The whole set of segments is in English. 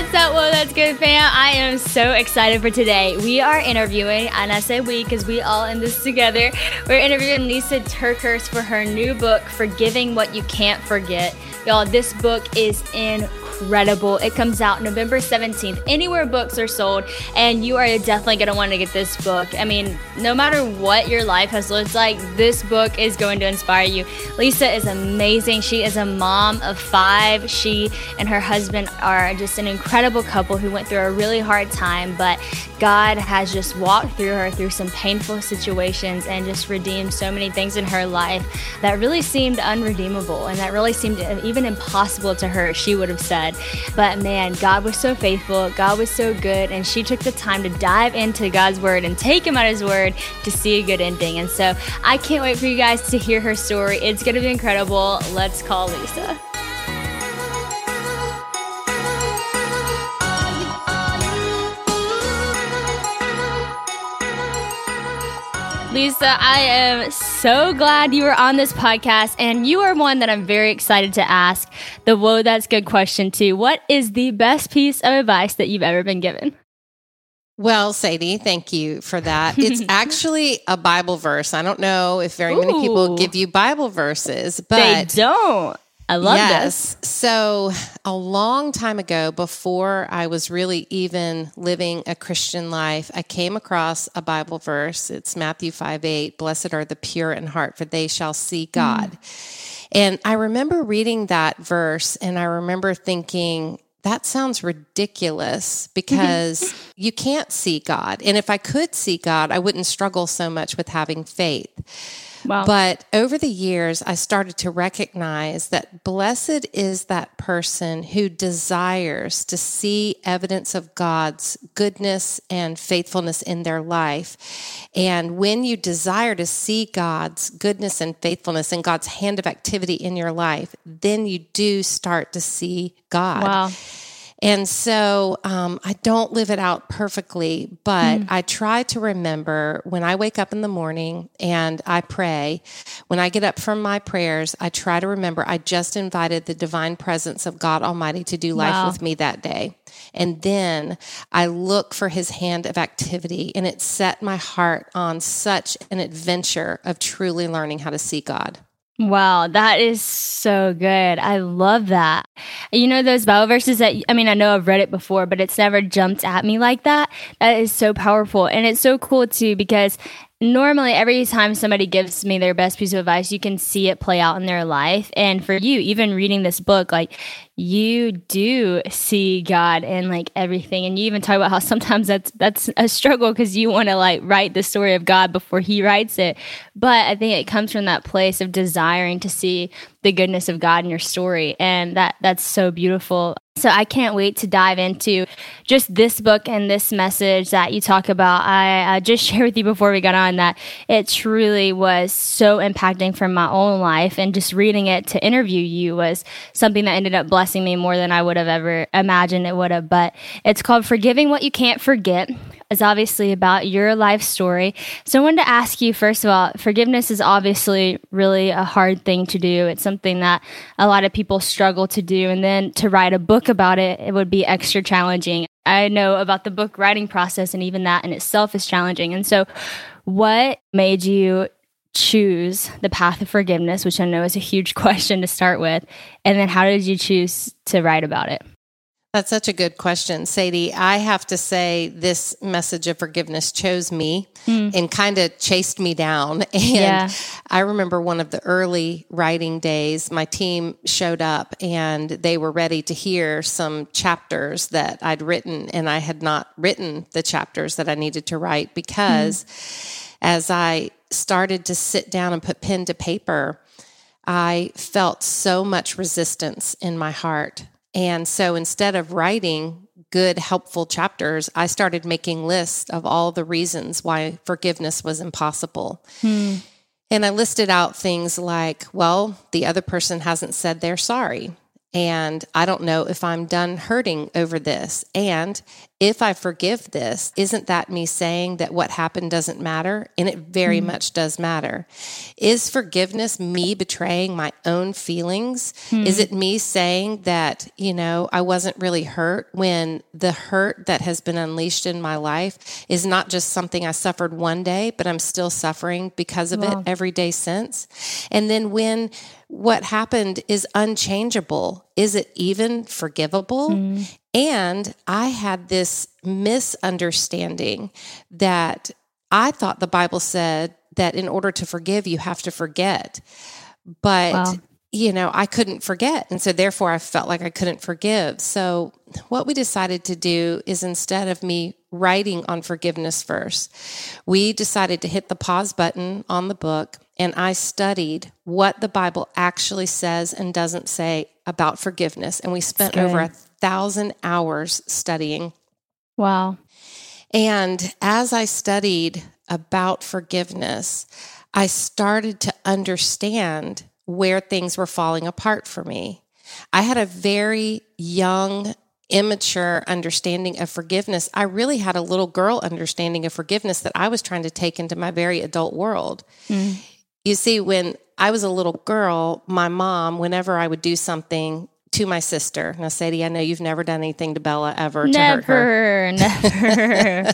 What's up? Whoa, that's good, fam. I am so excited for today. We are interviewing, and I say we because we all in this together. We're interviewing Lisa TerKeurst for her new book, Forgiving What You Can't Forget. Y'all, this book is incredible. It comes out November 17th, anywhere books are sold, and you are definitely going to want to get this book. I mean, no matter what your life has looked like, this book is going to inspire you. Lisa is amazing. She is a mom of 5. She and her husband are just an incredible couple who went through a really hard time, but God has just walked through her through some painful situations and just redeemed so many things in her life that really seemed unredeemable and that really seemed even impossible to her, she would have said. But man, God was so faithful, God was so good, and she took the time to dive into God's word and take him at his word to see a good ending. And so I can't wait for you guys to hear her story. It's going to be incredible. Let's call Lisa. Lisa, I am so glad you were on this podcast, and you are one that I'm very excited to ask the Whoa, That's Good question to. What is the best piece of advice that you've ever been given? Well, Sadie, thank you for that. It's actually a Bible verse. I don't know if very many people give you Bible verses, but they don't. I love this. So a long time ago, before I was really even living a Christian life, I came across a Bible verse. It's Matthew 5:8. Blessed are the pure in heart, for they shall see God. And I remember reading that verse, and I remember thinking, that sounds ridiculous because you can't see God. And if I could see God, I wouldn't struggle so much with having faith. Wow. But over the years, I started to recognize that blessed is that person who desires to see evidence of God's goodness and faithfulness in their life. And when you desire to see God's goodness and faithfulness and God's hand of activity in your life, then you do start to see God. Wow. And so I don't live it out perfectly, but I try to remember when I wake up in the morning and I pray, when I get up from my prayers, I try to remember I just invited the divine presence of God Almighty to do life with me that day. And then I look for his hand of activity, and it set my heart on such an adventure of truly learning how to see God. Wow, that is so good. I love that. You know, those Bible verses that, I mean, I know I've read it before, but it's never jumped at me like that. That is so powerful. And it's so cool too, because normally every time somebody gives me their best piece of advice, you can see it play out in their life. And for you, even reading this book, like, you do see God in like everything. And you even talk about how sometimes that's a struggle because you want to like write the story of God before he writes it. But I think it comes from that place of desiring to see the goodness of God in your story. And that's so beautiful. So I can't wait to dive into just this book and this message that you talk about. I just shared with you before we got on that it truly was so impacting from my own life, and just reading it to interview you was something that ended up blessing me more than I would have ever imagined it would have. But it's called Forgiving What You Can't Forget. It's obviously about your life story. So I wanted to ask you, first of all, forgiveness is obviously really a hard thing to do. It's something that a lot of people struggle to do. And then to write a book about it, it would be extra challenging. I know about the book writing process, and even that in itself is challenging. And so what made you choose the path of forgiveness, which I know is a huge question to start with? And then how did you choose to write about it? That's such a good question, Sadie. I have to say this message of forgiveness chose me and kind of chased me down. And I remember one of the early writing days, my team showed up and they were ready to hear some chapters that I'd written, and I had not written the chapters that I needed to write because as I started to sit down and put pen to paper, I felt so much resistance in my heart. And so instead of writing good, helpful chapters, I started making lists of all the reasons why forgiveness was impossible. And I listed out things like, well, the other person hasn't said they're sorry. And I don't know if I'm done hurting over this. And if I forgive this, isn't that me saying that what happened doesn't matter? And it very much does matter. Is forgiveness me betraying my own feelings? Is it me saying that, I wasn't really hurt when the hurt that has been unleashed in my life is not just something I suffered one day, but I'm still suffering because of it every day since? And then when what happened is unchangeable, is it even forgivable? And I had this misunderstanding that I thought the Bible said that in order to forgive, you have to forget. But, I couldn't forget. And so therefore I felt like I couldn't forgive. So what we decided to do is, instead of me writing on forgiveness first, we decided to hit the pause button on the book, and I studied what the Bible actually says and doesn't say about forgiveness. And we spent over 1,000 hours studying. Wow. And as I studied about forgiveness, I started to understand where things were falling apart for me. I had a very young, immature understanding of forgiveness. I really had a little girl understanding of forgiveness that I was trying to take into my very adult world. You see, when I was a little girl, my mom, whenever I would do something to my sister, now Sadie, I know you've never done anything to Bella ever to hurt her. Never.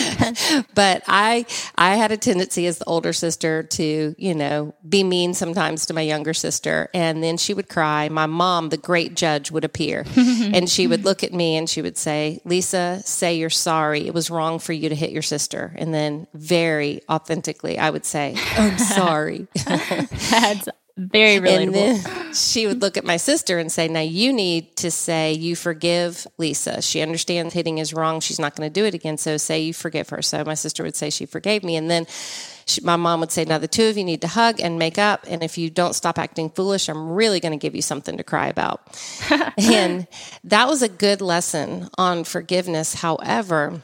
But I had a tendency as the older sister to, be mean sometimes to my younger sister. And then she would cry. My mom, the great judge, would appear. And she would look at me and she would say, Lisa, say you're sorry. It was wrong for you to hit your sister. And then very authentically, I would say, I'm sorry. That's very relatable. And then she would look at my sister and say, now you need to say you forgive Lisa. She understands hitting is wrong. She's not going to do it again. So say you forgive her. So my sister would say she forgave me. And then my mom would say, now the two of you need to hug and make up. And if you don't stop acting foolish, I'm really going to give you something to cry about. And that was a good lesson on forgiveness. However,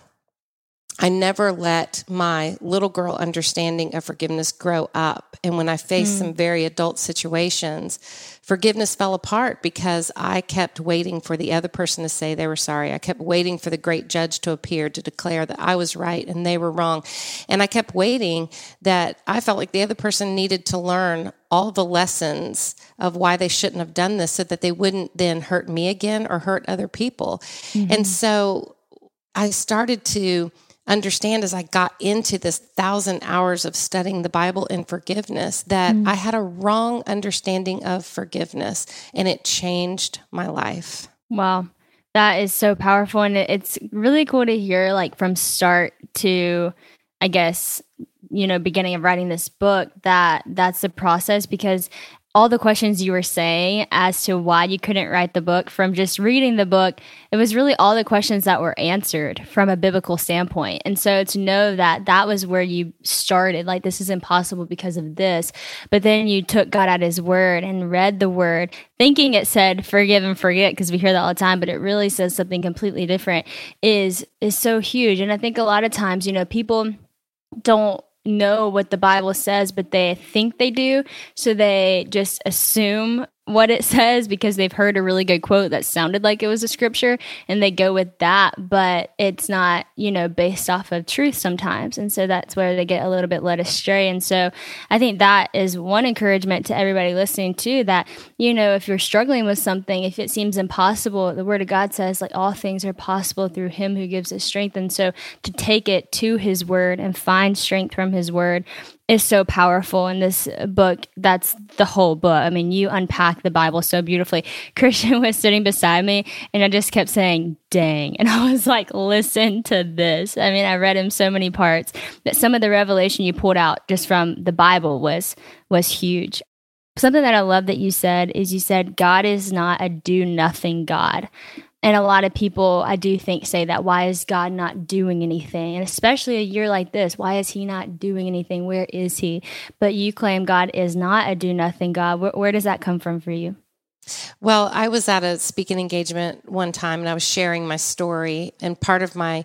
I never let my little girl understanding of forgiveness grow up. And when I faced some very adult situations, forgiveness fell apart because I kept waiting for the other person to say they were sorry. I kept waiting for the great judge to appear to declare that I was right and they were wrong. And I kept waiting that I felt like the other person needed to learn all the lessons of why they shouldn't have done this so that they wouldn't then hurt me again or hurt other people. And so I started to understand, as I got into this 1,000 hours of studying the Bible and forgiveness, that I had a wrong understanding of forgiveness, and it changed my life. Wow. That is so powerful. And it's really cool to hear, like, from start to, I guess, beginning of writing this book, that's the process, because all the questions you were saying as to why you couldn't write the book, from just reading the book, it was really all the questions that were answered from a biblical standpoint. And so to know that that was where you started, like, this is impossible because of this. But then you took God at his word and read the word, thinking it said forgive and forget, because we hear that all the time, but it really says something completely different, is so huge. And I think a lot of times, people don't know what the Bible says, but they think they do. So they just assume what it says because they've heard a really good quote that sounded like it was a scripture, and they go with that, but it's not, based off of truth sometimes. And so that's where they get a little bit led astray. And so I think that is one encouragement to everybody listening too, that, if you're struggling with something, if it seems impossible, the word of God says, like, all things are possible through him who gives us strength. And so to take it to his word and find strength from his word is so powerful. In this book, that's the whole book. I mean, you unpack the Bible so beautifully. Christian was sitting beside me, and I just kept saying, dang. And I was like, listen to this. I mean, I read him so many parts, but some of the revelation you pulled out just from the Bible was huge. Something that I love that you said is, you said, God is not a do-nothing God. And a lot of people, I do think, say that, why is God not doing anything? And especially a year like this, why is he not doing anything? Where is he? But you claim God is not a do-nothing God. Where does that come from for you? Well, I was at a speaking engagement one time, and I was sharing my story. And part of my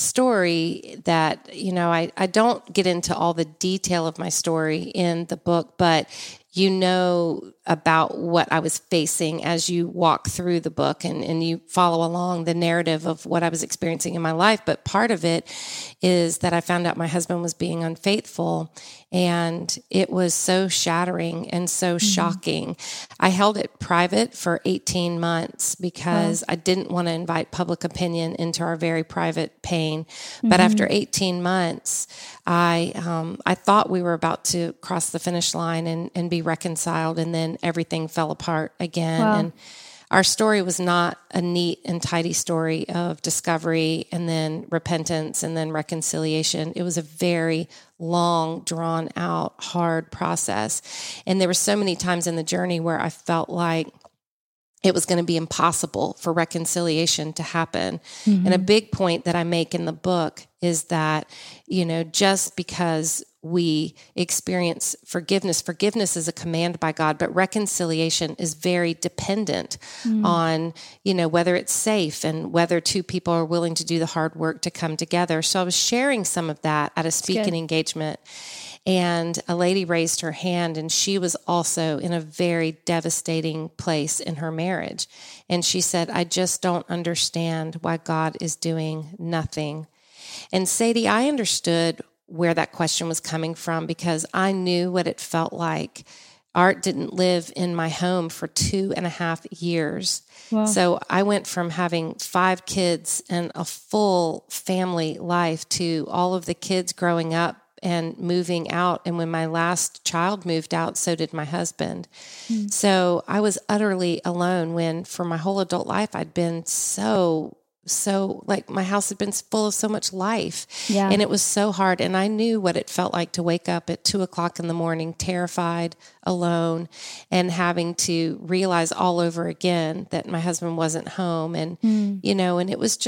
story that, I don't get into all the detail of my story in the book, but you know about what I was facing as you walk through the book and you follow along the narrative of what I was experiencing in my life. But part of it is that I found out my husband was being unfaithful, and it was so shattering and so shocking. I held it private for 18 months because I didn't want to invite public opinion into our very private pain. But after 18 months, I thought we were about to cross the finish line and be reconciled, and then everything fell apart again. And our story was not a neat and tidy story of discovery and then repentance and then reconciliation. It was a very long, drawn out, hard process. And there were so many times in the journey where I felt like it was going to be impossible for reconciliation to happen. And a big point that I make in the book is that, just because we experience forgiveness is a command by God, but reconciliation is very dependent on, whether it's safe and whether two people are willing to do the hard work to come together. So I was sharing some of that at a speaking engagement, and a lady raised her hand, and she was also in a very devastating place in her marriage. And she said, I just don't understand why God is doing nothing. And Sadie, I understood where that question was coming from because I knew what it felt like. Art didn't live in my home for 2.5 years. Wow. So I went from having 5 kids and a full family life to all of the kids growing up and moving out. And when my last child moved out, so did my husband. So I was utterly alone when for my whole adult life, I'd been so like my house had been full of so much life and it was so hard. And I knew what it felt like to wake up at 2:00 in the morning, terrified, alone, and having to realize all over again that my husband wasn't home. And, and it was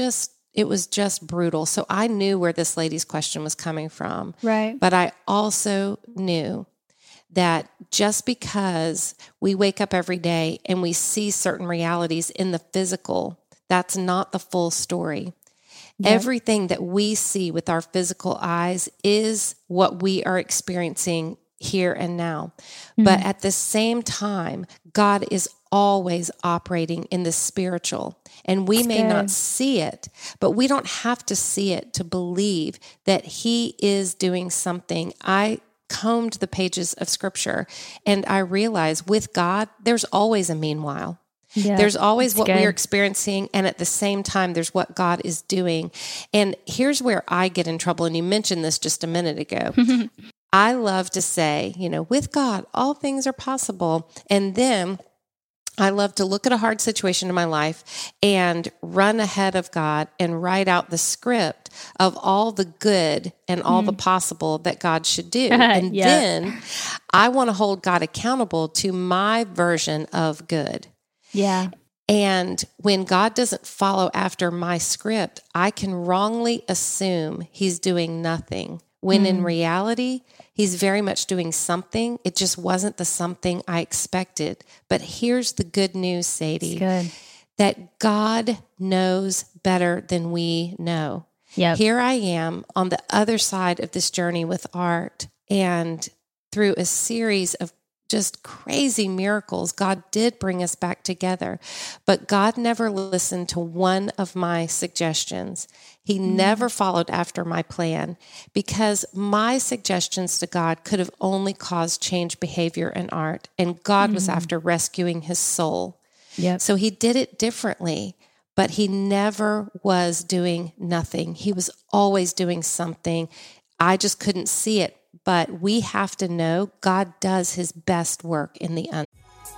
just brutal. So I knew where this lady's question was coming from. Right. But I also knew that just because we wake up every day and we see certain realities in the physical, that's not the full story. Yep. Everything that we see with our physical eyes is what we are experiencing here and now. But at the same time, God is always operating in the spiritual. And we may not see it, but we don't have to see it to believe that He is doing something. I combed the pages of Scripture and I realized with God, there's always a meanwhile. Yeah, there's always what we're experiencing, and at the same time, there's what God is doing. And here's where I get in trouble, and you mentioned this just a minute ago. I love to say, with God, all things are possible. And then I love to look at a hard situation in my life and run ahead of God and write out the script of all the good and all the possible that God should do. And then I want to hold God accountable to my version of good. Yeah. And when God doesn't follow after my script, I can wrongly assume He's doing nothing, when in reality, He's very much doing something. It just wasn't the something I expected. But here's the good news, Sadie, that God knows better than we know. Yep. Here I am on the other side of this journey with Art, and through a series of just crazy miracles, God did bring us back together. But God never listened to one of my suggestions. He never followed after my plan, because my suggestions to God could have only caused change behavior in Art, and God was after rescuing his soul. Yep. So He did it differently, but He never was doing nothing. He was always doing something. I just couldn't see it. But we have to know God does His best work in the unseen.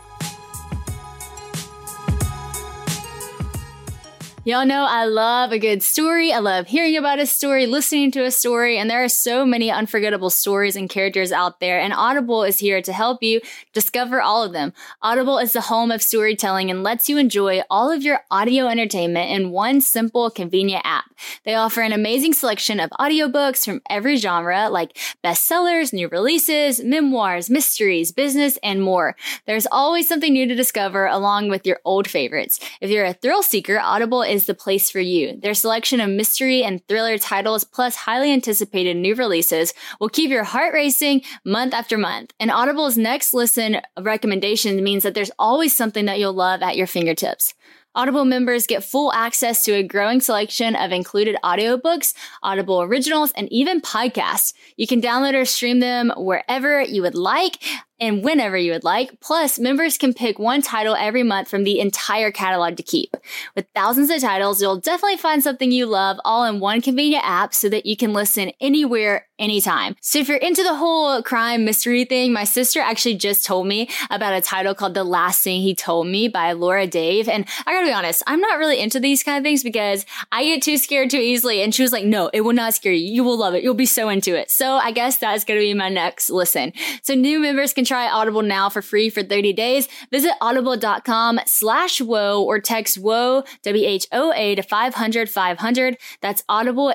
Y'all know I love a good story. I love hearing about a story, listening to a story, and there are so many unforgettable stories and characters out there, and Audible is here to help you discover all of them. Audible is the home of storytelling and lets you enjoy all of your audio entertainment in one simple, convenient app. They offer an amazing selection of audiobooks from every genre, like bestsellers, new releases, memoirs, mysteries, business, and more. There's always something new to discover along with your old favorites. If you're a thrill seeker, Audible is the place for you. Their selection of mystery and thriller titles, plus highly anticipated new releases, will keep your heart racing month after month. And Audible's next listen recommendation means that there's always something that you'll love at your fingertips. Audible members get full access to a growing selection of included audiobooks, Audible originals, and even podcasts. You can download or stream them wherever you would like and whenever you would like. Plus, members can pick one title every month from the entire catalog to keep. With thousands of titles, you'll definitely find something you love all in one convenient app so that you can listen anywhere, anytime. So if you're into the whole crime mystery thing, my sister actually just told me about a title called The Last Thing He Told Me by Laura Dave. And I gotta be honest, I'm not really into these kind of things because I get too scared too easily. And she was like, no, it will not scare you. You will love it. You'll be so into it. So I guess that's gonna be my next listen. So new members can try Audible now for free for 30 days. Visit audible.com/whoa or text whoa, WHOA to 500-500. That's Audible,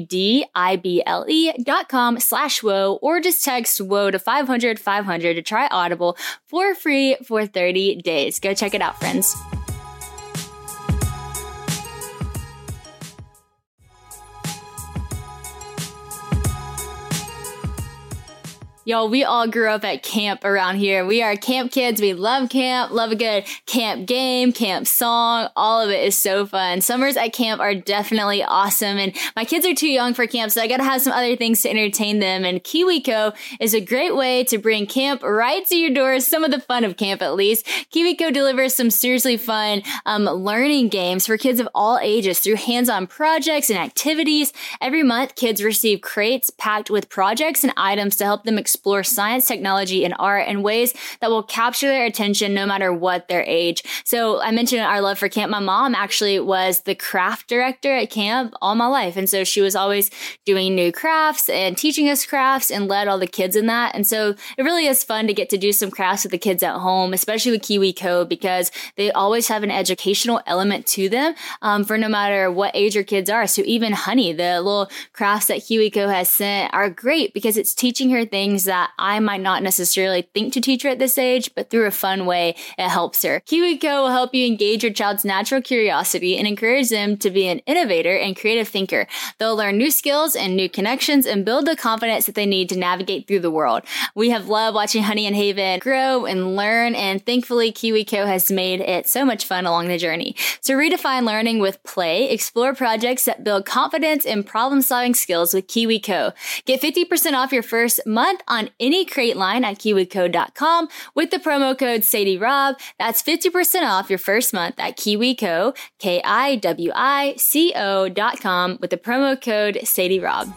AUDIBLE.com/whoa or just text whoa to 500-500 to try Audible for free for 30 days. Go check it out, friends. Y'all, we all grew up at camp around here. We are camp kids. We love camp, love a good camp game, camp song. All of it is so fun. Summers at camp are definitely awesome. And my kids are too young for camp, so I got to have some other things to entertain them. And KiwiCo is a great way to bring camp right to your doors. Some of the fun of camp, at least. KiwiCo delivers some seriously fun learning games for kids of all ages through hands-on projects and activities. Every month, kids receive crates packed with projects and items to help them explore science, technology, and art in ways that will capture their attention no matter what their age. So I mentioned our love for camp. My mom actually was the craft director at camp all my life. And so she was always doing new crafts and teaching us crafts and led all the kids in that. And so it really is fun to get to do some crafts with the kids at home, especially with KiwiCo, because they always have an educational element to them for no matter what age your kids are. So even Honey, the little crafts that KiwiCo has sent are great because it's teaching her things that I might not necessarily think to teach her at this age, but through a fun way, it helps her. KiwiCo will help you engage your child's natural curiosity and encourage them to be an innovator and creative thinker. They'll learn new skills and new connections and build the confidence that they need to navigate through the world. We have loved watching Honey and Haven grow and learn, and thankfully KiwiCo has made it so much fun along the journey. So redefine learning with play, explore projects that build confidence and problem-solving skills with KiwiCo. Get 50% off your first month on any crate line at KiwiCo.com with the promo code SadieRob. That's 50% off your first month at KiwiCo, KiwiCo.com with the promo code SadieRob.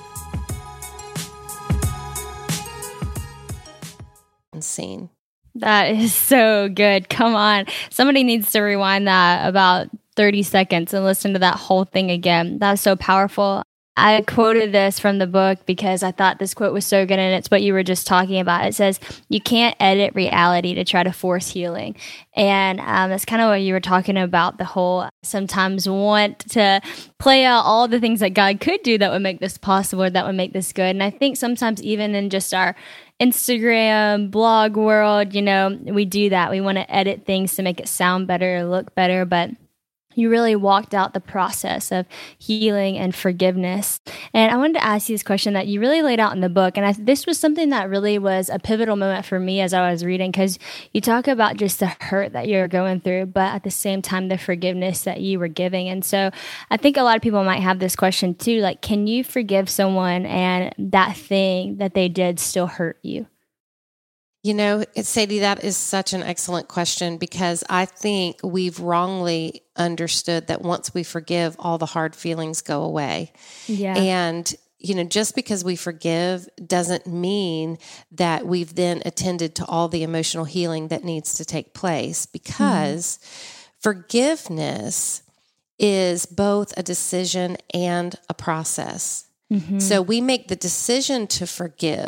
Insane. That is so good. Come on. Somebody needs to rewind that about 30 seconds and listen to that whole thing again. That's so powerful. I quoted this from the book because I thought this quote was so good, and it's what you were just talking about. It says, you can't edit reality to try to force healing. And that's kind of what you were talking about, the whole sometimes want to play out all the things that God could do that would make this possible or that would make this good. And I think sometimes even in just our Instagram, blog world, we do that. We want to edit things to make it sound better or look better, but you really walked out the process of healing and forgiveness. And I wanted to ask you this question that you really laid out in the book. And this was something that really was a pivotal moment for me as I was reading, because you talk about just the hurt that you're going through, but at the same time, the forgiveness that you were giving. And so I think a lot of people might have this question too, like, can you forgive someone and that thing that they did still hurt you? Sadie, that is such an excellent question, because I think we've wrongly understood that once we forgive, all the hard feelings go away. Yeah. And, just because we forgive doesn't mean that we've then attended to all the emotional healing that needs to take place, because forgiveness is both a decision and a process. Mm-hmm. So we make the decision to forgive,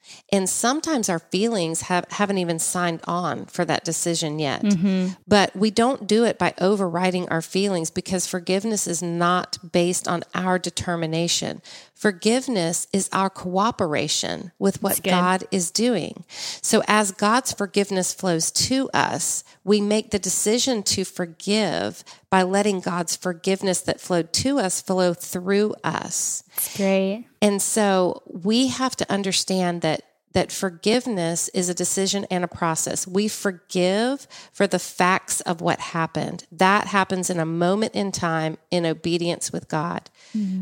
And sometimes our feelings haven't even signed on for that decision yet. But we don't do it by overriding our feelings, because forgiveness is not based on our determination. Forgiveness is our cooperation with what God is doing. So as God's forgiveness flows to us, we make the decision to forgive by letting God's forgiveness that flowed to us flow through us. That's great. And so we have to understand that forgiveness is a decision and a process. We forgive for the facts of what happened. That happens in a moment in time in obedience with God.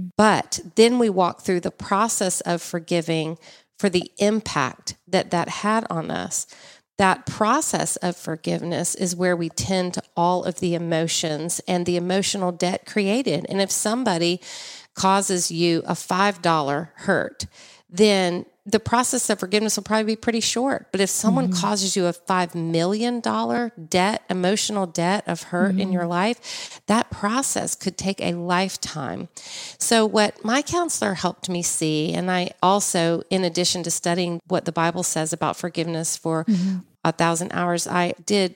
But then we walk through the process of forgiving for the impact that had on us. That process of forgiveness is where we tend to all of the emotions and the emotional debt created. And if somebody causes you a $5 hurt, then the process of forgiveness will probably be pretty short. But if someone causes you a $5 million debt, emotional debt of hurt in your life, that process could take a lifetime. So what my counselor helped me see, and I also, in addition to studying what the Bible says about forgiveness for 1,000 hours, I did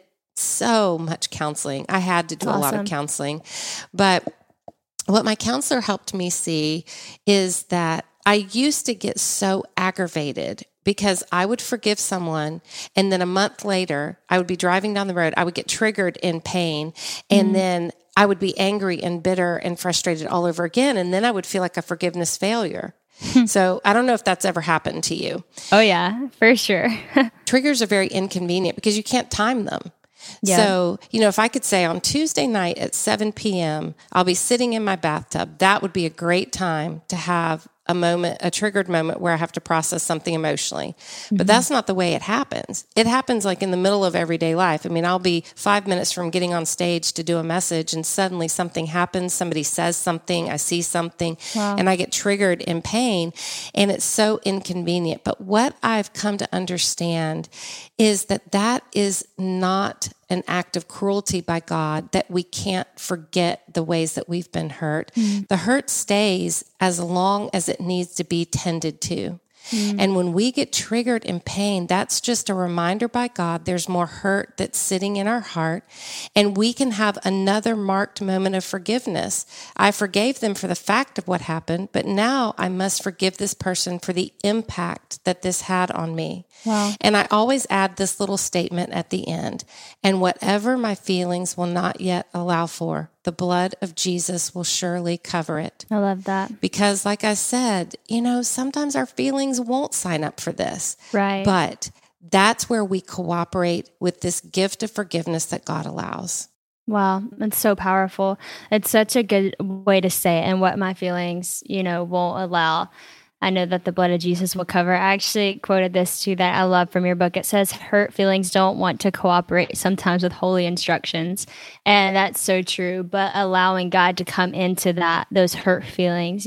so much counseling. I had to do a lot of counseling. But what my counselor helped me see is that I used to get so aggravated because I would forgive someone, and then a month later, I would be driving down the road, I would get triggered in pain, and then I would be angry and bitter and frustrated all over again, and then I would feel like a forgiveness failure. So I don't know if that's ever happened to you. Oh, yeah, for sure. Triggers are very inconvenient because you can't time them. Yeah. So, if I could say on Tuesday night at 7 p.m., I'll be sitting in my bathtub, that would be a great time to have a triggered moment where I have to process something emotionally. But that's not the way it happens. It happens like in the middle of everyday life. I mean, I'll be 5 minutes from getting on stage to do a message, and suddenly something happens. Somebody says something, I see something, and I get triggered in pain, and it's so inconvenient. But what I've come to understand is that is not an act of cruelty by God, that we can't forget the ways that we've been hurt. The hurt stays as long as it needs to be tended to. And when we get triggered in pain, that's just a reminder by God there's more hurt that's sitting in our heart, and we can have another marked moment of forgiveness. I forgave them for the fact of what happened, but now I must forgive this person for the impact that this had on me. Wow. And I always add this little statement at the end, and whatever my feelings will not yet allow for, the blood of Jesus will surely cover it. I love that. Because like I said, sometimes our feelings won't sign up for this. Right. But that's where we cooperate with this gift of forgiveness that God allows. Wow, it's so powerful. It's such a good way to say it, and what my feelings, won't allow. I know that the blood of Jesus will cover. I actually quoted this too that I love from your book. It says, hurt feelings don't want to cooperate sometimes with holy instructions. And that's so true. But allowing God to come into those hurt feelings,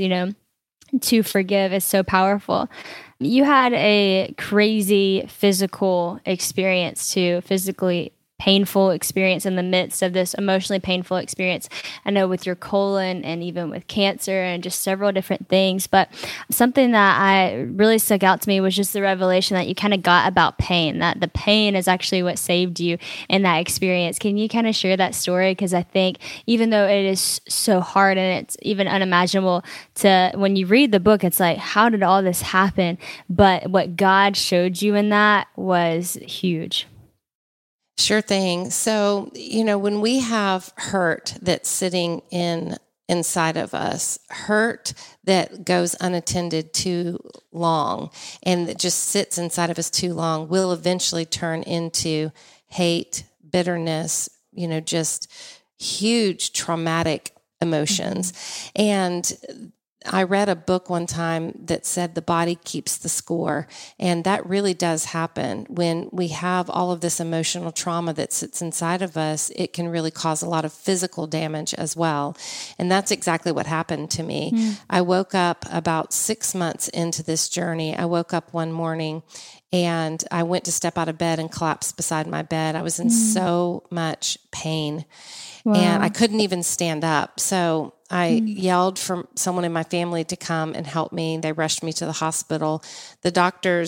to forgive is so powerful. You had a crazy physical experience too, physically painful experience in the midst of this emotionally painful experience. I know with your colon and even with cancer and just several different things. But something that really stuck out to me was just the revelation that you kind of got about pain, that the pain is actually what saved you in that experience. Can you kind of share that story? Because I think even though it is so hard and it's even unimaginable when you read the book, it's like, how did all this happen? But what God showed you in that was huge. Sure thing. So, when we have hurt that's sitting inside of us, hurt that goes unattended too long and that just sits inside of us too long will eventually turn into hate, bitterness, just huge traumatic emotions. And I read a book one time that said the body keeps the score. And that really does happen. When we have all of this emotional trauma that sits inside of us, it can really cause a lot of physical damage as well. And that's exactly what happened to me. I woke up about 6 months into this journey. I woke up one morning and I went to step out of bed and collapsed beside my bed. I was in so much pain. Wow. And I couldn't even stand up. So I yelled for someone in my family to come and help me. They rushed me to the hospital. The doctors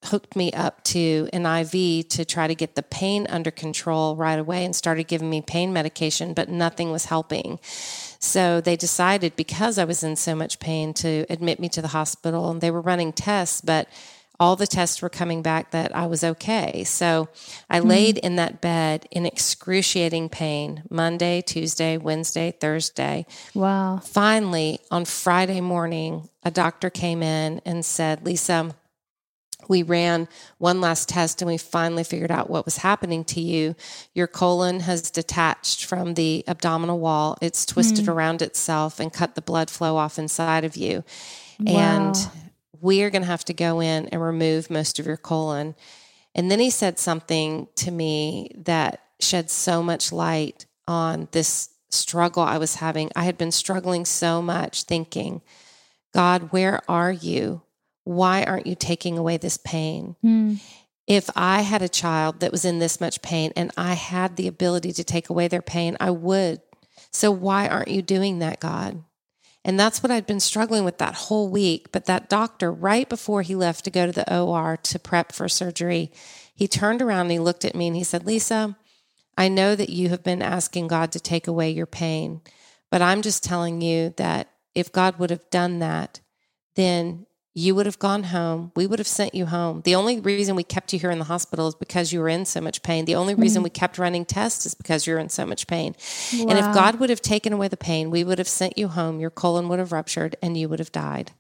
hooked me up to an IV to try to get the pain under control right away and started giving me pain medication, but nothing was helping. So they decided, because I was in so much pain, to admit me to the hospital, and they were running tests, but all the tests were coming back that I was okay. So I laid in that bed in excruciating pain Monday, Tuesday, Wednesday, Thursday. Wow. Finally, on Friday morning, a doctor came in and said, Lisa, we ran one last test and we finally figured out what was happening to you. Your colon has detached from the abdominal wall. It's twisted around itself and cut the blood flow off inside of you. Wow. And we are going to have to go in and remove most of your colon. And then he said something to me that shed so much light on this struggle I was having. I had been struggling so much, thinking, God, where are you? Why aren't you taking away this pain? If I had a child that was in this much pain and I had the ability to take away their pain, I would. So why aren't you doing that, God? And that's what I'd been struggling with that whole week. But that doctor, right before he left to go to the OR to prep for surgery, he turned around and he looked at me and he said, Lisa, I know that you have been asking God to take away your pain, but I'm just telling you that if God would have done that, then you would have gone home. We would have sent you home. The only reason we kept you here in the hospital is because you were in so much pain. The only reason we kept running tests is because you're in so much pain. Wow. And if God would have taken away the pain, we would have sent you home. Your colon would have ruptured and you would have died.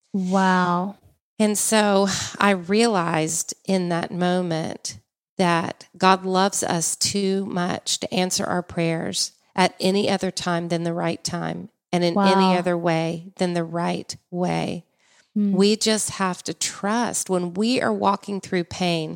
Wow. And so I realized in that moment that God loves us too much to answer our prayers at any other time than the right time, and in any other way than the right way. We just have to trust when we are walking through pain.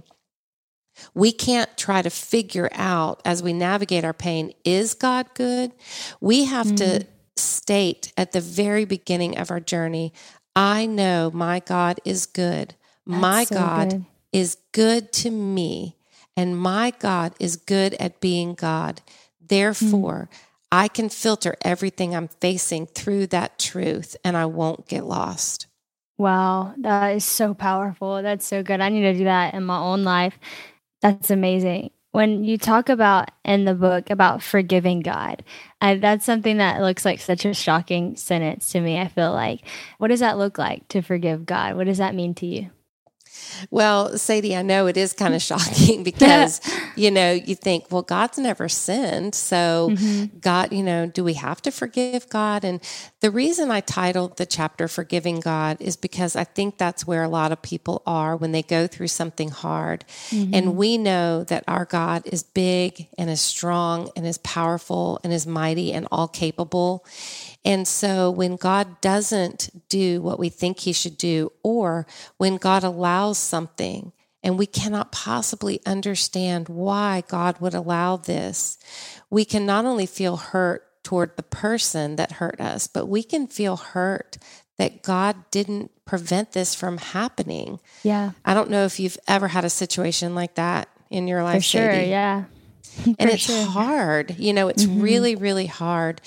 We can't try to figure out as we navigate our pain, is God good? We have to state at the very beginning of our journey, I know my God is good. My God is good to me, and my God is good at being God. Therefore, I can filter everything I'm facing through that truth, and I won't get lost. Wow, that is so powerful. That's so good. I need to do that in my own life. That's amazing. When you talk about in the book about forgiving God, that's something that looks like such a shocking sentence to me. I feel like, what does that look like to forgive God? What does that mean to you? Well, Sadie, I know it is kind of shocking because, you think, well, God's never sinned. So God, do we have to forgive God? And the reason I titled the chapter Forgiving God is because I think that's where a lot of people are when they go through something hard. And we know that our God is big and is strong and is powerful and is mighty and all capable. And so when God doesn't do what we think he should do, or when God allows something and we cannot possibly understand why God would allow this, we can not only feel hurt toward the person that hurt us, but we can feel hurt that God didn't prevent this from happening. Yeah. I don't know if you've ever had a situation like that in your life, For sure, Sadie. yeah. And it's hard. It's really, really hard.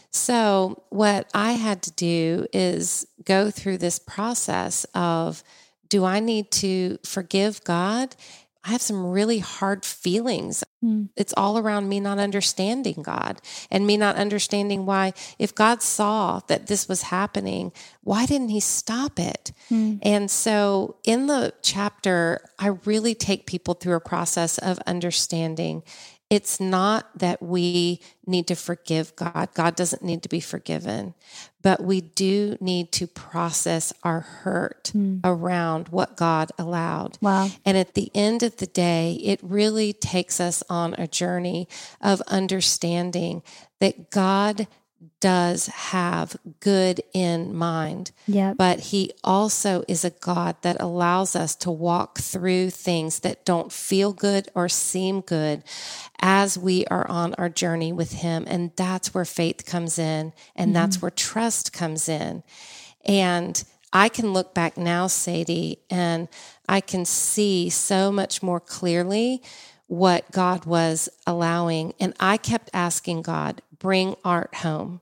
So what I had to do is go through this process of, do I need to forgive God? I have some really hard feelings. It's all around me not understanding God and me not understanding why, if God saw that this was happening, why didn't he stop it? And so in the chapter, I really take people through a process of understanding. It's not that we need to forgive God. God doesn't need to be forgiven, but we do need to process our hurt around what God allowed. Wow. And at the end of the day, it really takes us on a journey of understanding that God does have good in mind, but he also is a God that allows us to walk through things that don't feel good or seem good as we are on our journey with him. And that's where faith comes in, and that's where trust comes in. And I can look back now, Sadie, and I can see so much more clearly what God was allowing. And I kept asking God, bring Art home.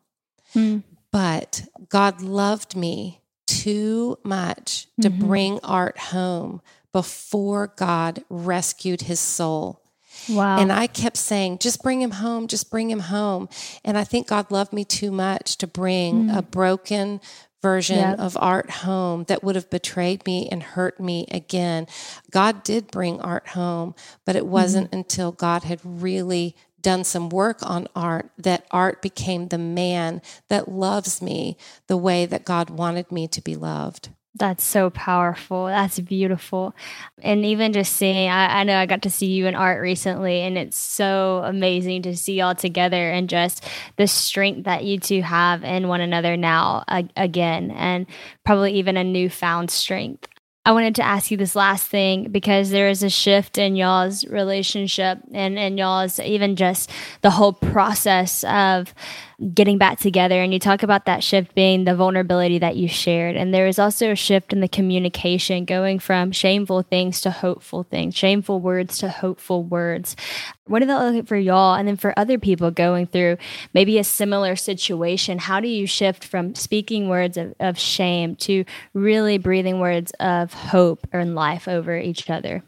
But God loved me too much to bring Art home before God rescued his soul. Wow. And I kept saying, just bring him home, just bring him home. And I think God loved me too much to bring a broken version of Art home that would have betrayed me and hurt me again. God did bring Art home, but it wasn't until God had really done some work on Art that Art became the man that loves me the way that God wanted me to be loved. That's so powerful. That's beautiful. And even just seeing, I know I got to see you in Art recently, and it's so amazing to see y'all together and just the strength that you two have in one another now again, and probably even a newfound strength. I wanted to ask you this last thing because there is a shift in y'all's relationship and y'all's even just the whole process of getting back together. And you talk about that shift being the vulnerability that you shared. And there is also a shift in the communication going from shameful things to hopeful things, shameful words to hopeful words. What did that look like for y'all? And then for other people going through maybe a similar situation, how do you shift from speaking words of shame to really breathing words of hope and life over each other?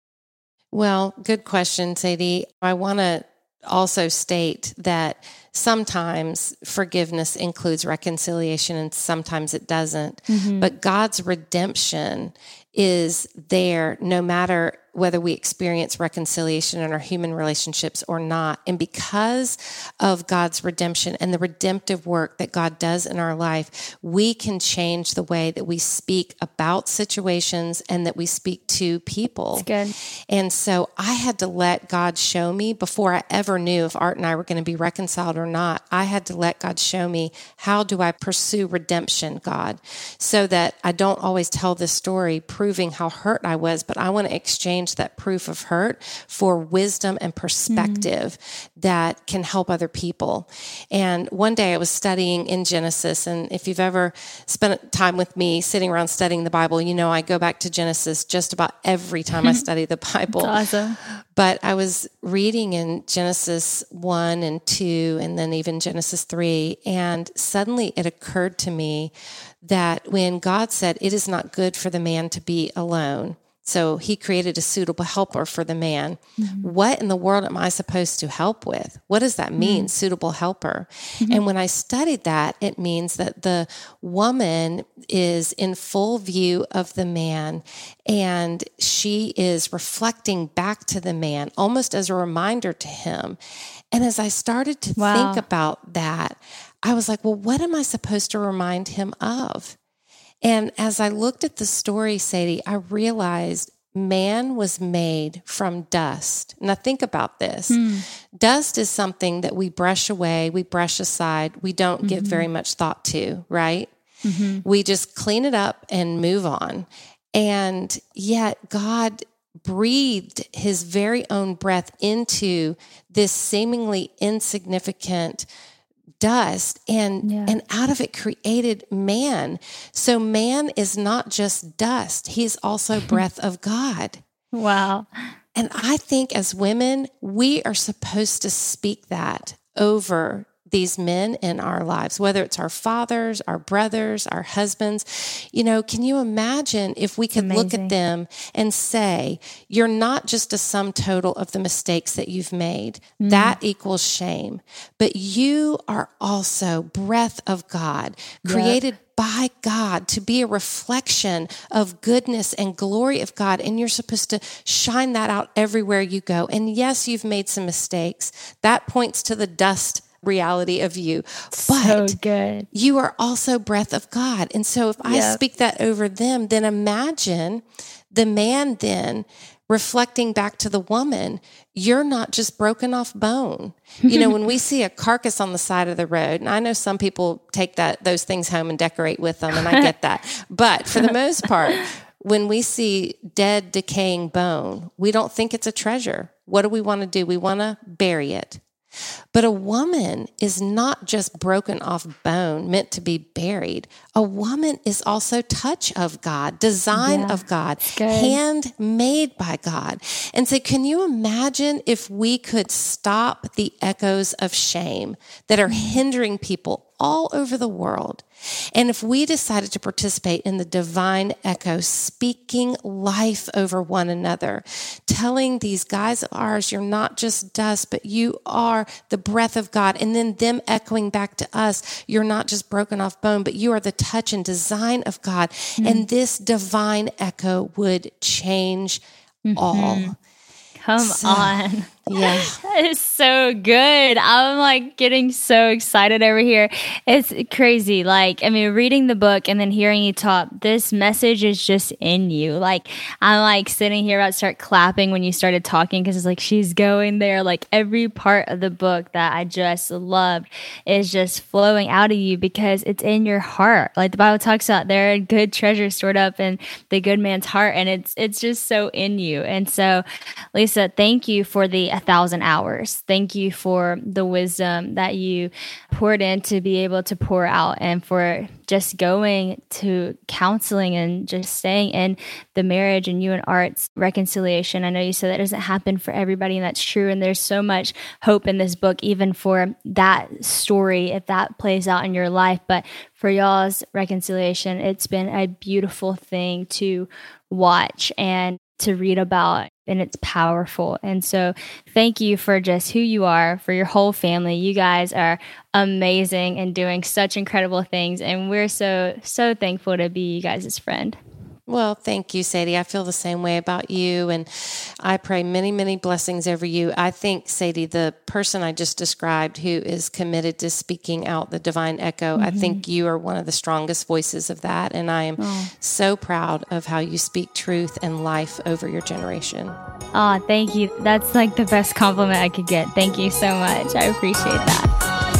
Well, good question, Sadie. I want to also state that sometimes forgiveness includes reconciliation and sometimes it doesn't. But God's redemption is there no matter whether we experience reconciliation in our human relationships or not. And because of God's redemption and the redemptive work that God does in our life, we can change the way that we speak about situations and that we speak to people. That's good. And so I had to let God show me before I ever knew if Art and I were going to be reconciled or not. I had to let God show me, how do I pursue redemption, God, so that I don't always tell this story proving how hurt I was, but I want to exchange that proof of hurt for wisdom and perspective that can help other people. And one day I was studying in Genesis, and if you've ever spent time with me sitting around studying the Bible, you know I go back to Genesis just about every time I study the Bible. That's awesome. But I was reading in Genesis 1 and 2, and then even Genesis 3, and suddenly it occurred to me that when God said, it is not good for the man to be alone, so he created a suitable helper for the man. What in the world am I supposed to help with? What does that mean, suitable helper? And when I studied that, it means that the woman is in full view of the man, and she is reflecting back to the man, almost as a reminder to him. And as I started to think about that, I was like, well, what am I supposed to remind him of? And as I looked at the story, Sadie, I realized man was made from dust. Now think about this. Dust is something that we brush away, we brush aside, we don't give very much thought to, right? We just clean it up and move on. And yet God breathed his very own breath into this seemingly insignificant dust, and out of it created man. So man is not just dust. He's also breath of God. Wow. And I think as women, we are supposed to speak that over these men in our lives, whether it's our fathers, our brothers, our husbands. You know, can you imagine if we could look at them and say, you're not just a sum total of the mistakes that you've made. That equals shame. But you are also breath of God, created by God to be a reflection of goodness and glory of God. And you're supposed to shine that out everywhere you go. And yes, you've made some mistakes. That points to the dust reality of you, but so good. You are also breath of God. And so if I speak that over them, then imagine the man then reflecting back to the woman, you're not just broken off bone. You know, when we see a carcass on the side of the road, and I know some people take those things home and decorate with them, and I get that. But for the most part, when we see dead, decaying bone, we don't think it's a treasure. What do we want to do? We want to bury it. But a woman is not just broken off bone, meant to be buried. A woman is also touch of God, design of God, handmade by God. And so can you imagine if we could stop the echoes of shame that are hindering people all over the world. And if we decided to participate in the divine echo, speaking life over one another, telling these guys of ours, you're not just dust, but you are the breath of God. And then them echoing back to us, you're not just broken off bone, but you are the touch and design of God. And this divine echo would change all. Come on. Yeah. That is so good. I'm like getting so excited over here. It's crazy. Like, I mean, reading the book and then hearing you talk, this message is just in you. Like, I'm like sitting here about to start clapping when you started talking because it's like she's going there. Like, every part of the book that I just loved is just flowing out of you because it's in your heart. Like the Bible talks about, there are good treasures stored up in the good man's heart, and it's just so in you. And so, Lisa, thank you for the 1,000 hours. Thank you for the wisdom that you poured in to be able to pour out, and for just going to counseling and just staying in the marriage and you and Art's reconciliation. I know you said that doesn't happen for everybody, and that's true. And there's so much hope in this book, even for that story, if that plays out in your life. But for y'all's reconciliation, it's been a beautiful thing to watch and to read about, and it's powerful. And so thank you for just who you are, for your whole family. You guys are amazing and doing such incredible things, and we're so thankful to be you guys' friend. Well, thank you, Sadie. I feel the same way about you, and I pray many, many blessings over you. I think, Sadie, the person I just described who is committed to speaking out the divine echo, I think you are one of the strongest voices of that, and I am so proud of how you speak truth and life over your generation. Oh, thank you. That's like the best compliment I could get. Thank you so much. I appreciate that.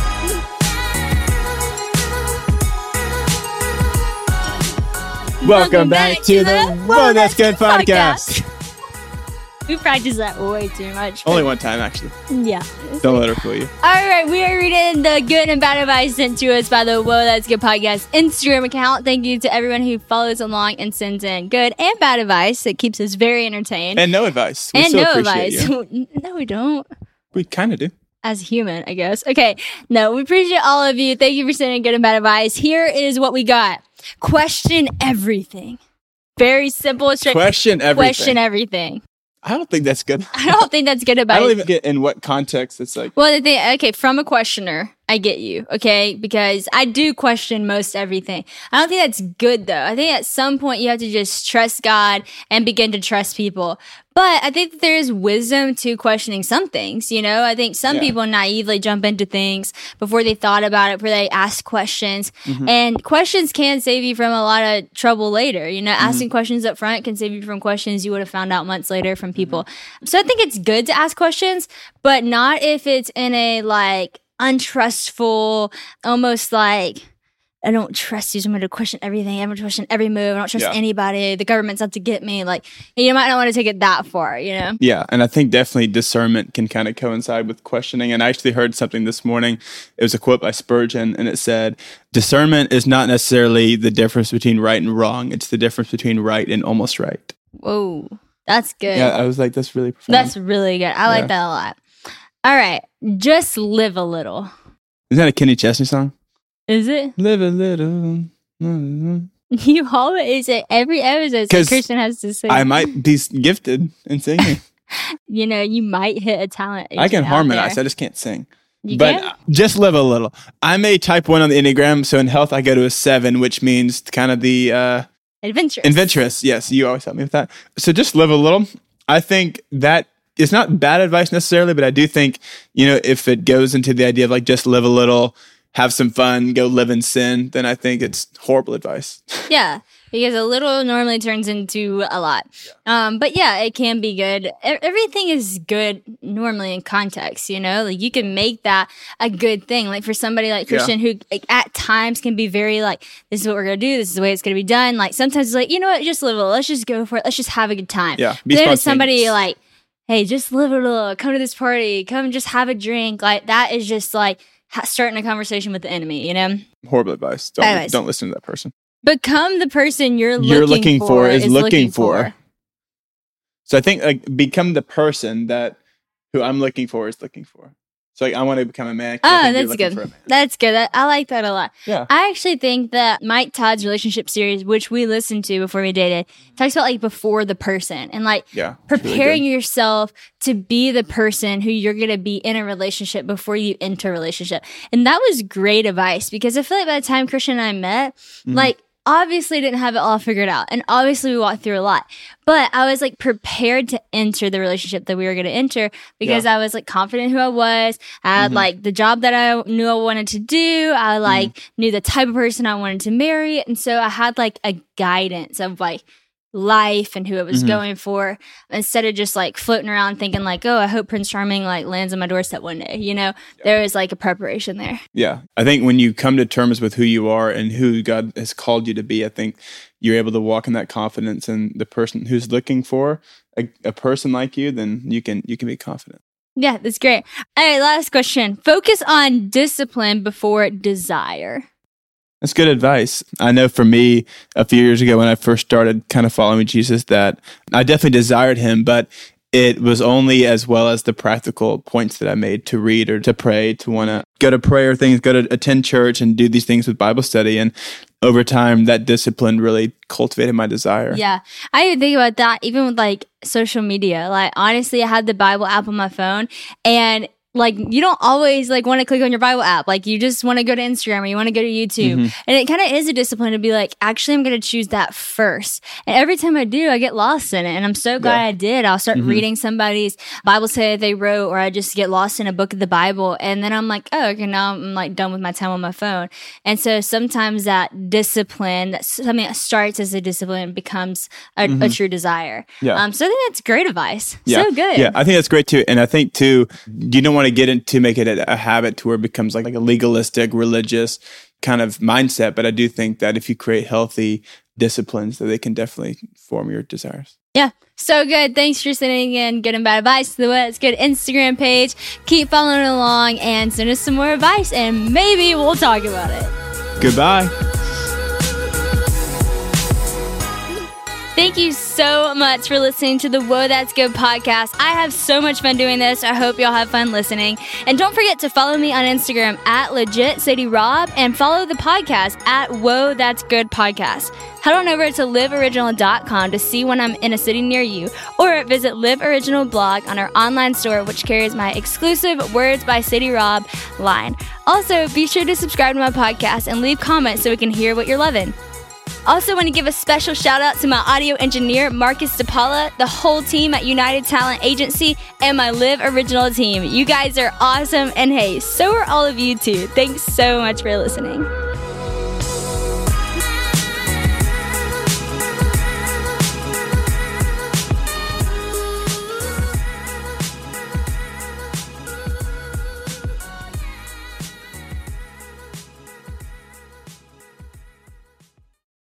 Welcome back to the Whoa, That's Good podcast. We practice that way too much. Only one time, actually. Yeah. Don't let her fool you. All right, we are reading the good and bad advice sent to us by the Whoa, That's Good podcast Instagram account. Thank you to everyone who follows along and sends in good and bad advice. It keeps us very entertained. And no advice. We still appreciate you. No, we don't. We kind of do. As a human, I guess. Okay. No, we appreciate all of you. Thank you for sending good and bad advice. Here is what we got. Question everything. Very simple. Straight. Question everything. Question everything. I don't think that's good. I don't think that's good about I don't even get in what context it's like. Well, okay, from a questioner, I get you, okay? Because I do question most everything. I don't think that's good, though. I think at some point you have to just trust God and begin to trust people. But I think that there is wisdom to questioning some things, you know? I think some people naively jump into things before they thought about it, before they ask questions. And questions can save you from a lot of trouble later. You know, asking questions up front can save you from questions you would have found out months later from people. So I think it's good to ask questions, but not if it's in a, like, untrustful, almost like, I don't trust you, so I'm going to question everything. I'm going to question every move. I don't trust anybody. The government's out to get me. Like, you might not want to take it that far, you know? Yeah, and I think definitely discernment can kind of coincide with questioning. And I actually heard something this morning. It was a quote by Spurgeon, and it said, discernment is not necessarily the difference between right and wrong. It's the difference between right and almost right. Whoa, that's good. Yeah, I was like, that's really profound. That's really good. I like that a lot. All right, just live a little. Is that a Kenny Chesney song? Is it? Live a little. You always say every episode Christian has to sing. I might be gifted in singing. You know, you might hit a talent. I can harmonize. I just can't sing. You but can? Just live a little. I'm a type 1 on the Enneagram, so in health I go to a 7, which means kind of the adventurous. Yes, you always help me with that. So just live a little. I think that it's not bad advice necessarily, but I do think, you know, if it goes into the idea of like just live a little, have some fun, go live in sin, then I think it's horrible advice. Yeah, because a little normally turns into a lot. But yeah, it can be good. Everything is good normally in context, you know? Like you can make that a good thing. Like for somebody like Christian who like, at times can be very like, this is what we're going to do. This is the way it's going to be done. Like sometimes it's like, you know what, just live a little. Let's just go for it. Let's just have a good time. Yeah, there's somebody like, hey, just live a little. Come to this party. Come just have a drink. Like that is just like, starting a conversation with the enemy, you know? Horrible advice. Don't listen to that person. Become the person you're looking for is looking for. So I think like become the person that who I'm looking for is looking for. So like, I want to become a man. Oh, that's good. That's good. I like that a lot. Yeah. I actually think that Mike Todd's relationship series, which we listened to before we dated, talks about like before the person and like preparing yourself to be the person who you're going to be in a relationship before you enter a relationship. And that was great advice because I feel like by the time Christian and I met, like, obviously didn't have it all figured out. And obviously we walked through a lot. But I was like prepared to enter the relationship that we were going to enter because I was like confident who I was. I had like the job that I knew I wanted to do. I like knew the type of person I wanted to marry. And so I had like a guidance of like life and who it was going for instead of just like floating around thinking like, oh, I hope Prince Charming like lands on my doorstep one day. You know, there was like a preparation there. Yeah. I think when you come to terms with who you are and who God has called you to be, I think you're able to walk in that confidence, and the person who's looking for a person like you, then you can be confident. Yeah, that's great. All right, last question. Focus on discipline before desire. That's good advice. I know for me, a few years ago when I first started kind of following Jesus, that I definitely desired him, but it was only as well as the practical points that I made to read or to pray, to want to go to prayer things, go to attend church and do these things with Bible study. And over time, that discipline really cultivated my desire. Yeah. I even think about that even with like social media. Like honestly, I had the Bible app on my phone and like you don't always like want to click on your Bible app. Like you just want to go to Instagram or you want to go to YouTube. And it kind of is a discipline to be like, actually, I'm going to choose that first. And every time I do, I get lost in it. And I'm so glad I did. I'll start reading somebody's Bible study they wrote, or I just get lost in a book of the Bible. And then I'm like, oh, okay, now I'm like done with my time on my phone. And so sometimes that discipline, that something that starts as a discipline becomes a true desire. Yeah. So I think that's great advice. Yeah. So good. Yeah, I think that's great too. And I think too, you don't want to get into make it a habit to where it becomes like a legalistic, religious kind of mindset. But I do think that if you create healthy disciplines, that they can definitely form your desires. Yeah. So good. Thanks for sending in good and bad advice to the What That's Good Instagram page. Keep following along and send us some more advice and maybe we'll talk about it. Goodbye. Thank you so much for listening to the Whoa, That's Good podcast. I have so much fun doing this. I hope y'all have fun listening. And don't forget to follow me on Instagram at LegitSadieRob and follow the podcast at Whoa, That's Good podcast. Head on over to liveoriginal.com to see when I'm in a city near you, or visit Live Original blog on our online store, which carries my exclusive Words by Sadie Rob line. Also, be sure to subscribe to my podcast and leave comments so we can hear what you're loving. Also want to give a special shout out to my audio engineer, Marcus DePaula, the whole team at United Talent Agency, and my Live Original team. You guys are awesome, and hey, so are all of you too. Thanks so much for listening.